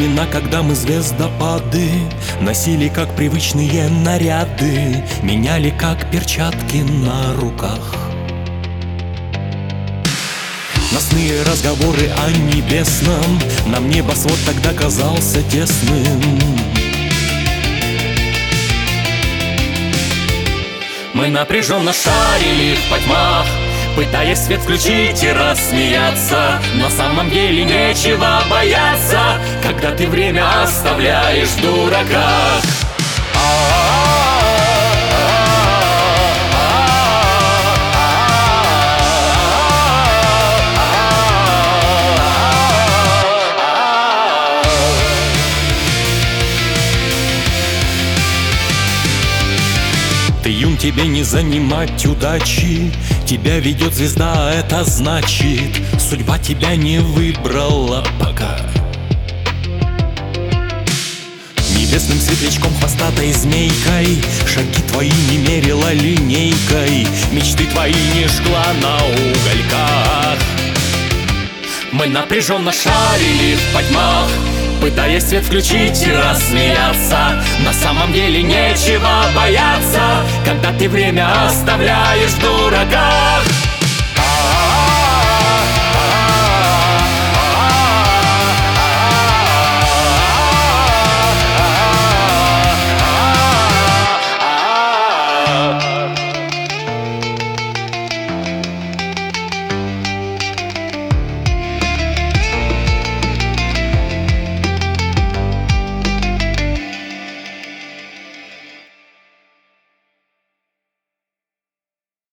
времена, когда мы звездопады носили как привычные наряды, меняли как перчатки на руках. Ночные разговоры о небесном, нам небосвод тогда казался тесным. Мы напряженно шарили в потьмах, пытаясь свет включить и рассмеяться. На самом деле нечего бояться, когда ты время оставляешь в дураках. Ты юн, тебе не занимать удачи, тебя ведет звезда, это значит, судьба тебя не выбрала пока. Небесным светлячком, хвостатой змейкой шаги твои не мерила линейкой, мечты твои не жгла на угольках. Мы напряженно шарили в потьмах, пытаясь свет включить и рассмеяться. На самом деле нечего бояться, когда ты время оставляешь в дураках.